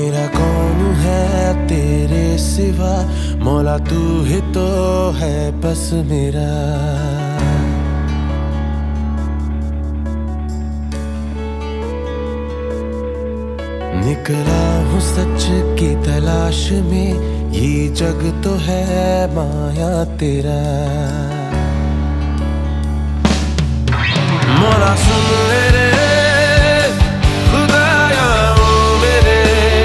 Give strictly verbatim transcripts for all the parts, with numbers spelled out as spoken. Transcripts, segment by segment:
मेरा कौन है तेरे सिवा, मौला तू ही तो है बस मेरा। निकला हूँ सच की तलाश में, ये जग तो है माया तेरा। मौला सुन ले रे खुदाया ओ मेरे,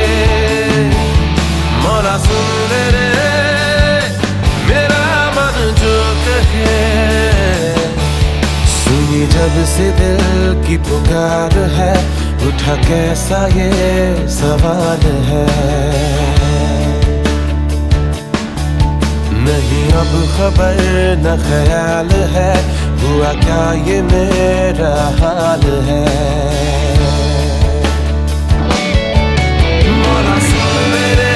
मौला सुन ले रे मेरा मन जो कहे। सुनी जब से दिल की पुकार है, उठा कैसा ये सवाल है। नहीं अब खबर न ख्याल है, हुआ क्या ये मेरा हाल है। मौला सुन मेरे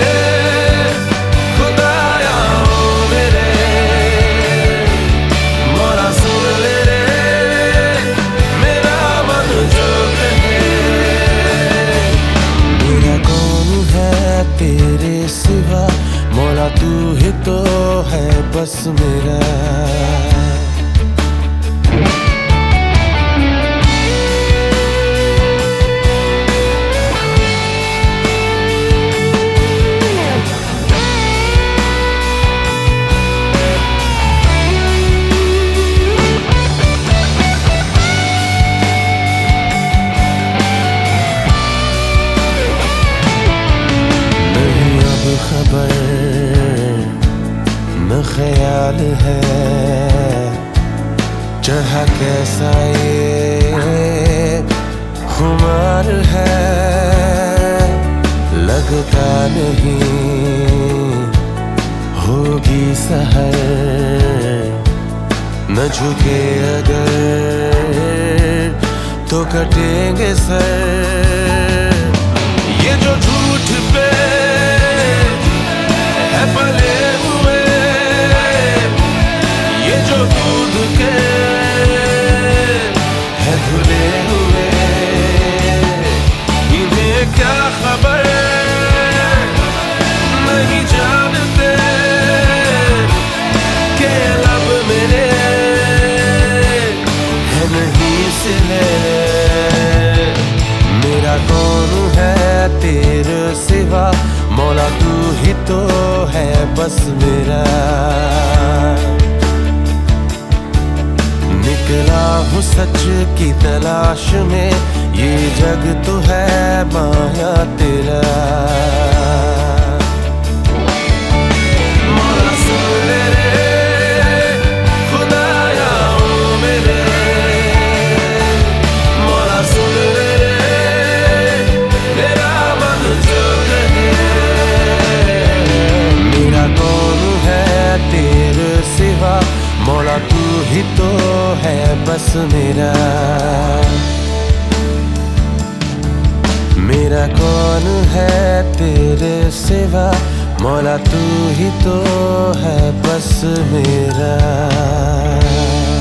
खुदाया ओ मेरे, मौला सुन ले रे मेरा मन जो कहे। मेरा कौन है तेरे सिवा, मौला तू ही तो है बस मेरा। खबर न ख्याल है, चाहा कैसा ये खुमार है। लगता नहीं होगी सहर, न झुके अगर तो कटेंगे सर। ये जो झूठ पे है पले हुए, ये जो दूध के है धुले हुए, इन्हें क्या खबर नहीं जानते के लब मेरे है नहीं सिले। मेरा कौन है तेरे सिवा, मौला तू ही तो है बस मेरा। निकला हूँ सच की तलाश में, ये जग तो है माया तेरा। मौला सुन ले रे खुदाया ओ मेरे, मौला सुन ले रे मेरा मन जो कहे। मेरा कौन है तेरे सिवा, मौला तू ही तो है बस मेरा। मेरा कौन है तेरे सिवा, मौला तू ही तो है बस मेरा।